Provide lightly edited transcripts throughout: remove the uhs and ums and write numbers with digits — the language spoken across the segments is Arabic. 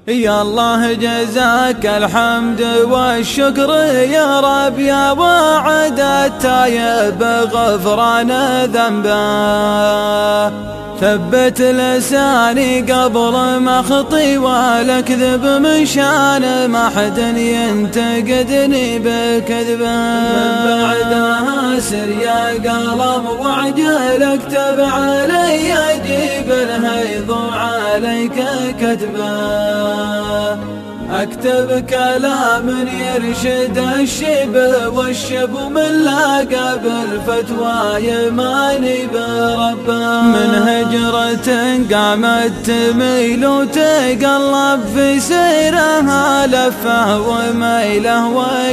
يا الله جزاك الحمد والشكر يا رب يا واعد التايب غفران ذنبه. ثبت لساني قبل ما اخطي والكذب من شان ما حد ينتقدني بكذبه. من بعدها سر يا قلم وعجل اكتب علي اجيب الهيض عليك كتبه. اكتب كلام يرشد الشيب والشب من لاقى بالفتوى ماني بربه. من هجرة قامت تميل وتقلب في سيرها لفه وميله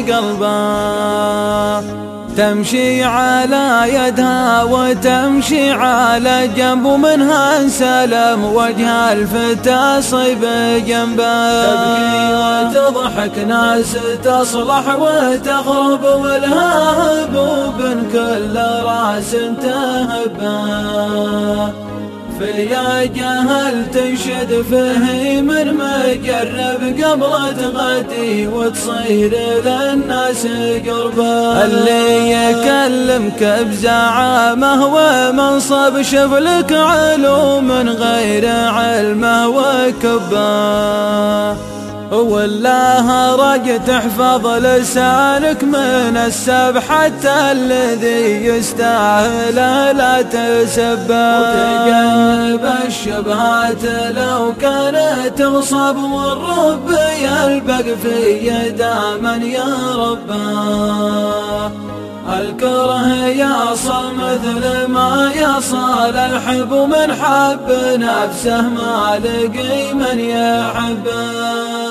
وقلبه. تمشي على يدها وتمشي على جنب ومنها انسلم وجه الفتى صيب جنبه. تبكي وتضحك ناس تصلح وتغرب ولها هبوب كل راس تهبه. فيا جهل تنشد فيه من مجرب قبل تغدي وتصير للناس قربه. اللي يكلمك بزعامه ومنصب شفلك علوم من غير علمه وكبه. والله رج تحفظ لسانك من السب حتى الذي يستاهل لا تسبه. وتجنب الشبهات لو كانت تصب والرب يلبق في داما يا رباه. الكره يصل مثل ما يصل الحب من حب نفسه ما لقي من يحبه.